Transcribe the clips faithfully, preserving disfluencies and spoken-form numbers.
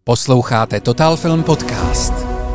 Posloucháte Total Film Podcast.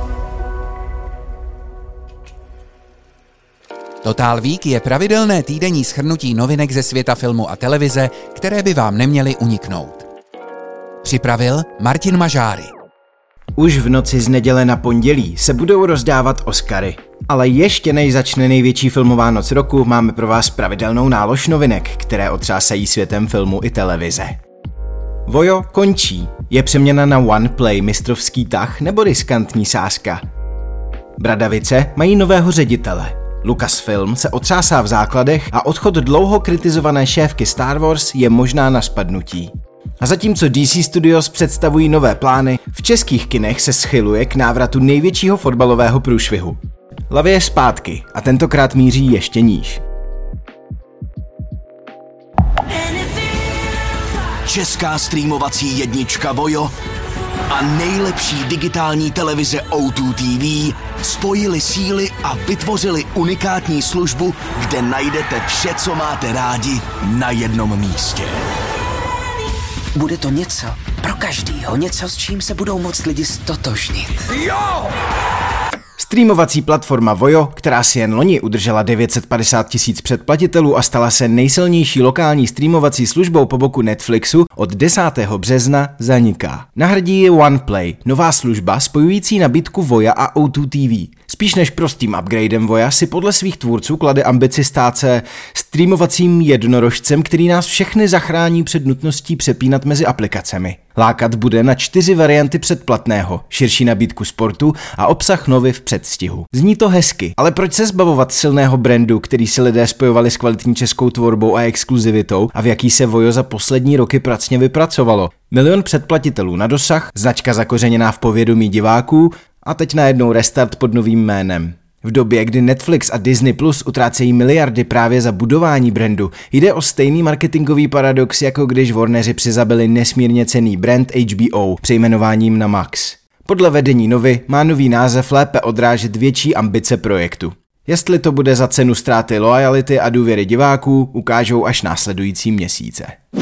Total Week je pravidelné týdenní shrnutí novinek ze světa filmu a televize, které by vám neměly uniknout. Připravil Martin Mažáry. Už v noci z neděle na pondělí se budou rozdávat Oscary. Ale ještě než začne největší filmová noc roku, máme pro vás pravidelnou nálož novinek, které otřásají světem filmu i televize. Vojo končí. Je přeměna na One Play mistrovský tah nebo riskantní sázka? Bradavice mají nového ředitele. Lucasfilm se otřásá v základech a odchod dlouho kritizované šéfky Star Wars je možná na spadnutí. A zatímco D C Studios představují nové plány, v českých kinech se schyluje k návratu největšího fotbalového průšvihu. Lavě je zpátky a tentokrát míří ještě níž. Česká streamovací jednička Vojo a nejlepší digitální televize O dva T V spojili síly a vytvořili unikátní službu, kde najdete vše, co máte rádi, na jednom místě. Bude to něco pro každýho, něco, s čím se budou moct lidi stotožnit. Jo! Streamovací platforma Vojo, která si jen loni udržela devět set padesát tisíc předplatitelů a stala se nejsilnější lokální streamovací službou po boku Netflixu, od desátého března zaniká. Nahradí ji OnePlay, nová služba spojující nabídku Voja a O dva T V. Spíš než prostým upgradem Voja si podle svých tvůrců klade ambici stát se streamovacím jednorožcem, který nás všechny zachrání před nutností přepínat mezi aplikacemi. Lákat bude na čtyři varianty předplatného, širší nabídku sportu a obsah novy v předstihu. Zní to hezky, ale proč se zbavovat silného brandu, který si lidé spojovali s kvalitní českou tvorbou a exkluzivitou a v jaký se Vojo za poslední roky pracně vypracovalo? Milion předplatitelů na dosah, značka zakořeněná v povědomí diváků a teď najednou restart pod novým jménem. V době, kdy Netflix a Disney Plus utrácejí miliardy právě za budování brandu, jde o stejný marketingový paradox, jako když Warneri přizabili nesmírně cenný brand H B O přejmenováním na Max. Podle vedení Novy má nový název lépe odrážet větší ambice projektu. Jestli to bude za cenu ztráty loajality a důvěry diváků, ukážou až následující měsíce.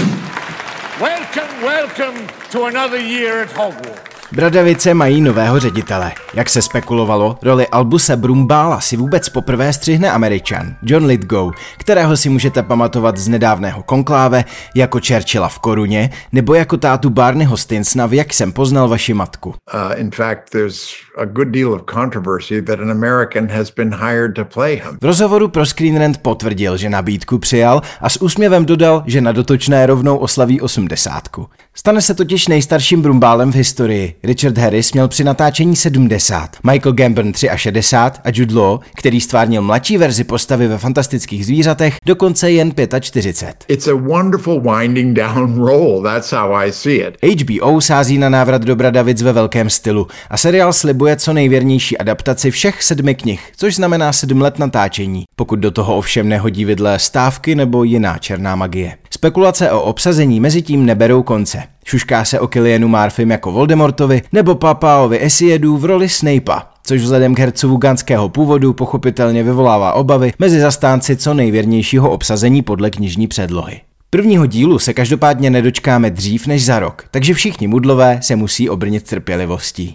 Welcome, welcome to another year at Hogwarts. Bradavice mají nového ředitele. Jak se spekulovalo, roli Albuse Brumbála si vůbec poprvé střihne Američan John Lithgow, kterého si můžete pamatovat z nedávného Konkláve, jako Churchilla v Koruně, nebo jako tátu Barneyho Stinsona v Jak jsem poznal vaši matku. Uh, in fact, there's a good deal of controversy that an American has been hired to play him. V rozhovoru pro Screen Rant potvrdil, že nabídku přijal a s úsměvem dodal, že na dotočné rovnou oslaví osmdesátku. Stane se totiž nejstarším Brumbálem v historii. Richard Harris měl při natáčení sedmdesát, Michael Gambon šedesát tři a Jude Law, který stvárnil mladší verzi postavy ve Fantastických zvířatech, dokonce jen čtyřicet pět. It's a wonderful winding down role, that's how I see it. H B O sází na návrat do Bradavic ve velkém stylu a seriál slibuje co nejvěrnější adaptaci všech sedmi knih, což znamená sedm let natáčení, pokud do toho ovšem nehodí vidle stávky nebo jiná černá magie. Spekulace o obsazení mezitím neberou konce. Šušká se o Kylianu Murphym jako Voldemortovi nebo Papaovi Essiedu v roli Snape'a, což vzhledem k hercovu ganského původu pochopitelně vyvolává obavy mezi zastánci co nejvěrnějšího obsazení podle knižní předlohy. Prvního dílu se každopádně nedočkáme dřív než za rok, takže všichni mudlové se musí obrnit trpělivostí.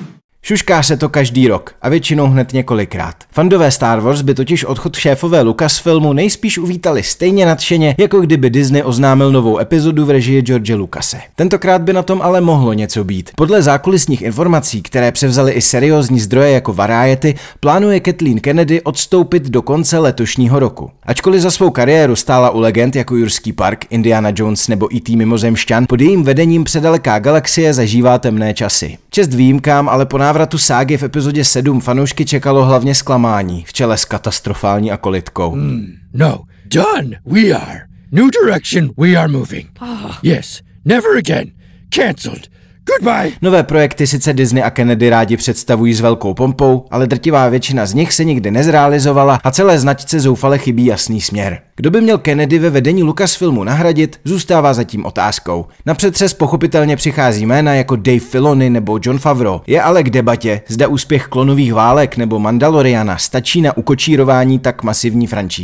Šušká se to každý rok a většinou hned několikrát. Fandové Star Wars by totiž odchod šéfové Lucasfilmu nejspíš uvítali stejně nadšeně, jako kdyby Disney oznámil novou epizodu v režii George Lucase. Tentokrát by na tom ale mohlo něco být. Podle zákulisních informací, které převzaly i seriózní zdroje jako Variety, plánuje Kathleen Kennedy odstoupit do konce letošního roku. Ačkoliv za svou kariéru stála u legend jako Jurský park, Indiana Jones nebo E T mimozemšťan, pod jejím vedením předaleká galaxie zažívá temné časy. Čest výjimkám, ale po návratu ságy v epizodě sedm fanoušky čekalo hlavně zklamání, v čele s katastrofální akolitkou. Mm, no, done, we are. New direction, we are moving. Yes, never again. Cancelled. Goodbye. Nové projekty sice Disney a Kennedy rádi představují s velkou pompou, ale drtivá většina z nich se nikdy nezrealizovala a celé značce zoufale chybí jasný směr. Kdo by měl Kennedy ve vedení Lucasfilmu nahradit, zůstává zatím otázkou. Na přetřes pochopitelně přichází jména jako Dave Filoni nebo Jon Favreau. Je ale k debatě, zda úspěch Klonových válek nebo Mandaloriana stačí na ukočírování tak masivní franšízy.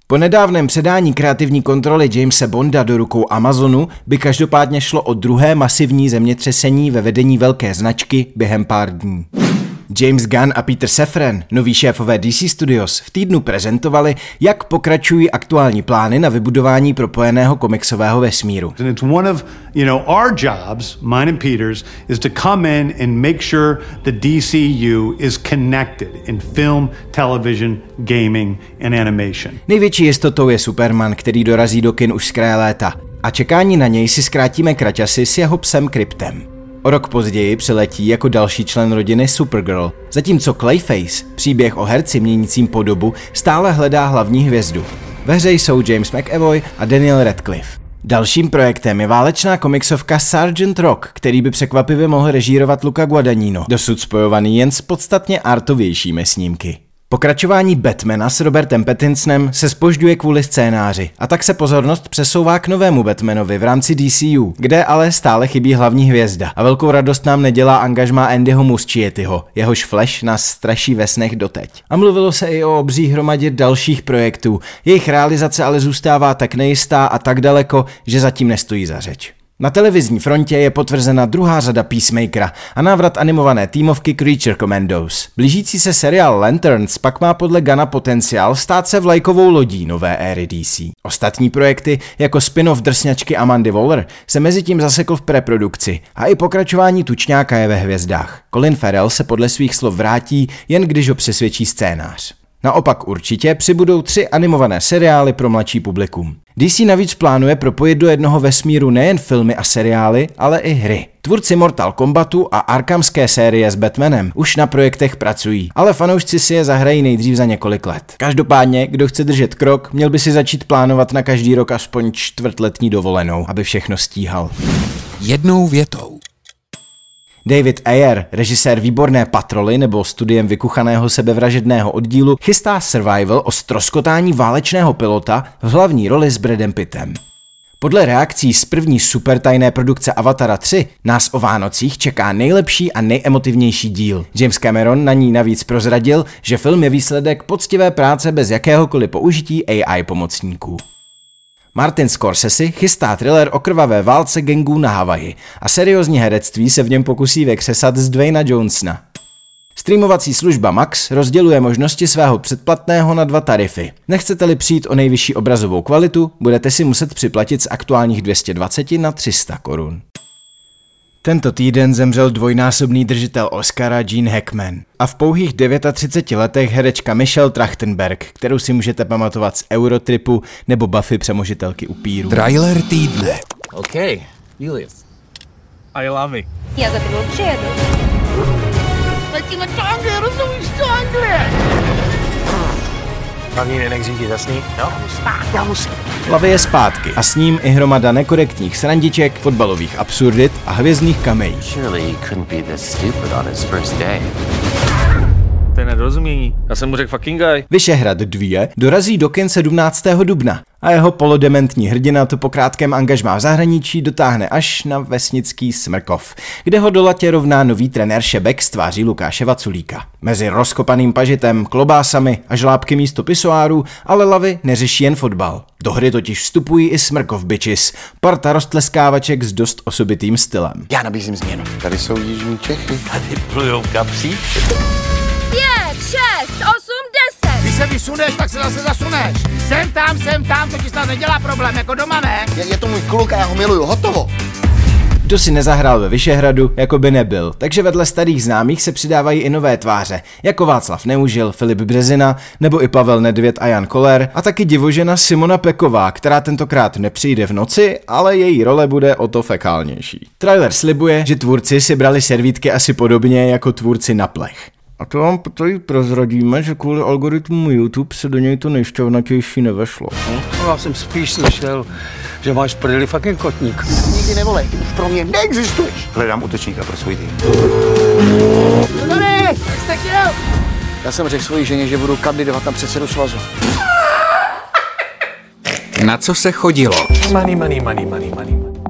Po nedávném předání kreativní kontroly Jamese Bonda do rukou Amazonu by každopádně šlo o druhé masivní zemětřesení ve vedení velké značky během pár dní. James Gunn a Peter Safran, noví šéfové D C Studios, v týdnu prezentovali, jak pokračují aktuální plány na vybudování propojeného komiksového vesmíru. And it's one of, you know, our jobs, mine and Peter's, is to come in and make sure the D C U is connected in film, television, gaming and animation. Největší jistotou je Superman, který dorazí do kin už z kraje léta. A čekání na něj si zkrátíme kraťasy s jeho psem Kryptem. O rok později přiletí jako další člen rodiny Supergirl, zatímco Clayface, příběh o herci měnícím podobu, stále hledá hlavní hvězdu. Ve hře jsou James McAvoy a Daniel Radcliffe. Dalším projektem je válečná komiksovka Sergeant Rock, který by překvapivě mohl režírovat Luca Guadagnino, dosud spojovaný jen s podstatně artovějšími snímky. Pokračování Batmana s Robertem Pattinsonem se zpožďuje kvůli scénáři a tak se pozornost přesouvá k novému Batmanovi v rámci D C U, kde ale stále chybí hlavní hvězda a velkou radost nám nedělá angažmá Andyho Muschiettiho, jehož Flash nás straší ve snech doteď. A mluvilo se i o obří hromadě dalších projektů, jejich realizace ale zůstává tak nejistá a tak daleko, že zatím nestojí za řeč. Na televizní frontě je potvrzena druhá řada Peacemakera a návrat animované týmovky Creature Commandos. Blížící se seriál Lanterns pak má podle Gunna potenciál stát se vlajkovou lodí nové éry D C. Ostatní projekty, jako spin-off drsňačky Amandy Waller, se mezitím zasekl v preprodukci a i pokračování Tučňáka je ve hvězdách. Colin Farrell se podle svých slov vrátí, jen když ho přesvědčí scénář. Naopak určitě přibudou tři animované seriály pro mladší publikum. D C navíc plánuje propojit do jednoho vesmíru nejen filmy a seriály, ale i hry. Tvůrci Mortal Kombatu a Arkhamské série s Batmanem už na projektech pracují, ale fanoušci si je zahrají nejdřív za několik let. Každopádně, kdo chce držet krok, měl by si začít plánovat na každý rok aspoň čtvrtletní dovolenou, aby všechno stíhal. Jednou větou. David Ayer, režisér Výborné patroly nebo studiem vykuchaného sebevražedného oddílu, chystá survival o ztroskotání válečného pilota v hlavní roli s Bradem Pittem. Podle reakcí z první supertajné produkce Avatara tři nás o Vánocích čeká nejlepší a nejemotivnější díl. James Cameron na ní navíc prozradil, že film je výsledek poctivé práce bez jakéhokoliv použití A I pomocníků. Martin Scorsese chystá thriller o krvavé válce gangů na Havaji a seriózní herectví se v něm pokusí vykřesat z Dwayna Johnsona. Streamovací služba Max rozděluje možnosti svého předplatného na dva tarify. Nechcete-li přijít o nejvyšší obrazovou kvalitu, budete si muset připlatit z aktuálních dvě stě dvacet na tři sta korun. Tento týden zemřel dvojnásobný držitel Oscara Gene Hackman a v pouhých třiceti devíti letech herečka Michelle Trachtenberg, kterou si můžete pamatovat z Eurotripu nebo Buffy přemožitelky upírů. Trailer týdne. Okay, Julius. I love it. Já za tebou přijedu. Letíme do Anglie, rozumíš do Anglie? Hlavní nenek řídí zasní, jo? Spát, já musím. Lavy je zpátky a s ním i hromada nekorektních srandiček, fotbalových absurdit a hvězdných kamejí. Surely he couldn't be this stupid on his first day. To je nedorozumění. Já jsem mu řekl fucking guy. Vyšehrad dva dorazí do kin sedmnáctého dubna a jeho polodementní hrdina to po krátkém angažmá v zahraničí dotáhne až na vesnický Smrkov, kde ho do latě rovná nový trenér Šebek z tváří Lukáše Vaculíka. Mezi rozkopaným pažitem, klobásami a žlábky místo pisoáru ale Lavy neřeší jen fotbal. Do hry totiž vstupují i Smrkov bitches, parta roztleskávaček s dost osobitým stylem. Já nabízím změnu. Tady jsou jižní Čechy. Tady plujou kapříčky. Pět, šest, osm, deset. Když se vysuneš, tak se zase zasuneš. Sem tam, sem tam, to ti snad nedělá problém, jako doma, ne? Je, je to můj kluk a já ho miluju, hotovo. Kdo si nezahrál ve Vyšehradu, jako by nebyl, takže vedle starých známých se přidávají i nové tváře, jako Václav Neužil, Filip Březina, nebo i Pavel Nedvěd a Jan Koller, a taky divožena Simona Peková, která tentokrát nepřijde v noci, ale její role bude o to fekálnější. Trailer slibuje, že tvůrci si brali servítky asi podobně jako tvůrci na plech. A to vám tady prozradíme, že kvůli algoritmu YouTube se do něj to nejšťavnatější nevešlo. Hm? No, já jsem spíš slyšel, že máš v prdeli fucking kotník. Nikdy nevolej, ty už pro mě neexistuješ. Hledám útočníka pro svůj tým. Tady, jste chtěl? Já jsem řekl svojí ženě, že budu kandidovat na předsedu svazu. Na co se chodilo? Money, money, money, money, money.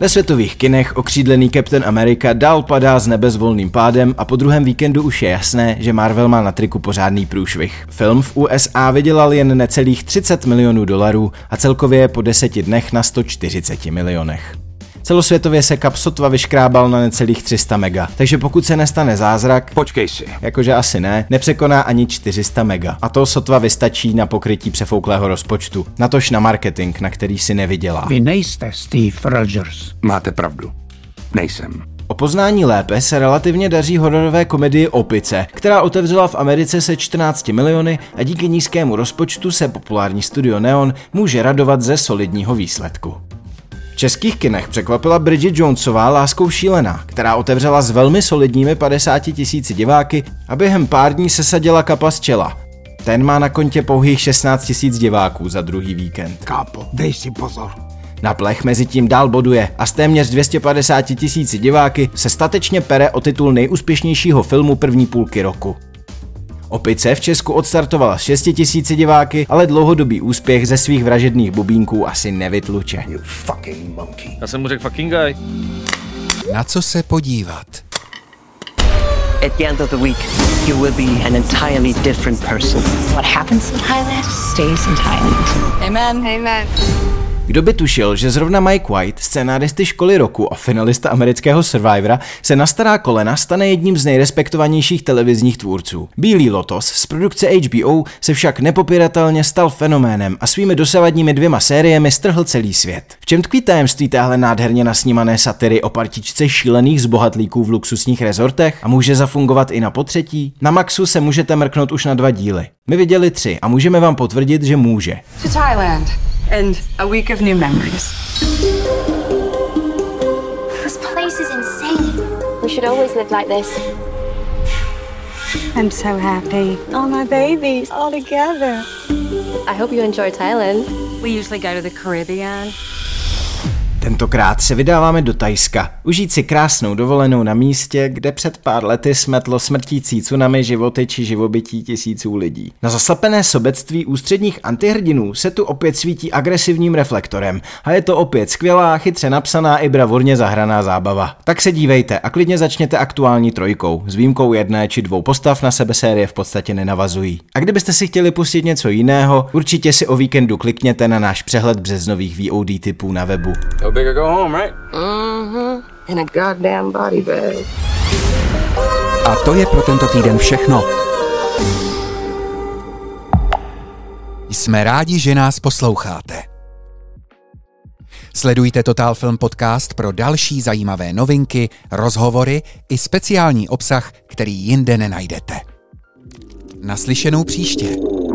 Ve světových kinech okřídlený Captain America dál padá z nebe s volným pádem a po druhém víkendu už je jasné, že Marvel má na triku pořádný průšvih. Film v U S A vydělal jen necelých třicet milionů dolarů a celkově je po deseti dnech na sto čtyřicet milionech. Celosvětově se Cap sotva vyškrábal na necelých tři sta mega, takže pokud se nestane zázrak, počkej si, jakože asi ne, nepřekoná ani čtyři sta mega. A to sotva vystačí na pokrytí přefouklého rozpočtu, natož na marketing, na který si nevydělá. Vy nejste Steve Rogers. Máte pravdu, nejsem. O poznání lépe se relativně daří hororové komedii Opice, která otevřela v Americe se čtrnácti miliony a díky nízkému rozpočtu se populární studio Neon může radovat ze solidního výsledku. V českých kinech překvapila Bridget Jonesová Láskou šílená, která otevřela s velmi solidními padesáti tisíci diváky a během pár dní sesadila Capa z čela. Ten má na kontě pouhých šestnáct tisíc diváků za druhý víkend. Kápo, dej si pozor. Na plech mezi tím dál boduje a s téměř dvě stě padesát tisíci diváky se statečně pere o titul nejúspěšnějšího filmu první půlky roku. Opice v Česku odstartovala s šesti tisíci diváky, ale dlouhodobý úspěch ze svých vražedných bubínků asi nevytluče. Já jsem mu řekl fucking guy. Na co se podívat? At the end of the week, you will be an entirely different person. What happens in Thailand stays in Thailand. Amen. Amen. Kdo by tušil, že zrovna Mike White, scénáristy školy roku a finalista amerického Survivora, se na stará kolena stane jedním z nejrespektovanějších televizních tvůrců. Bílý lotos z produkce H B O se však nepopiratelně stal fenoménem a svými dosavadními dvěma sériemi strhl celý svět. V čem tkví tajemství téhle nádherně nasnímané satiry o partičce šílených zbohatlíků v luxusních rezortech a může zafungovat i na potřetí? Na Maxu se můžete mrknout už na dva díly. My viděli tři a můžeme vám potvrdit, že může. To Thailand. And a week of new memories. This place is insane. We should always live like this. I'm so happy. All my babies all together. I hope you enjoy Thailand. We usually go to the Caribbean. Tentokrát se vydáváme do Thajska, užít si krásnou dovolenou na místě, kde před pár lety smetlo smrtící tsunami životy či živobytí tisíců lidí. Na zaslepené sobectví ústředních antihrdinů se tu opět svítí agresivním reflektorem a je to opět skvělá, chytře napsaná i bravurně zahraná zábava. Tak se dívejte a klidně začněte aktuální trojkou, s výjimkou jedné či dvou postav na sebe série v podstatě nenavazují. A kdybyste si chtěli pustit něco jiného, určitě si o víkendu klikněte na náš přehled březnových V O D typů na webu. Big or go home, right? Mm-hmm. In a goddamn body bag. A to je pro tento týden všechno. Jsme rádi, že nás posloucháte. Sledujte Total Film Podcast pro další zajímavé novinky, rozhovory i speciální obsah, který jinde nenajdete. Naslyšenou příště.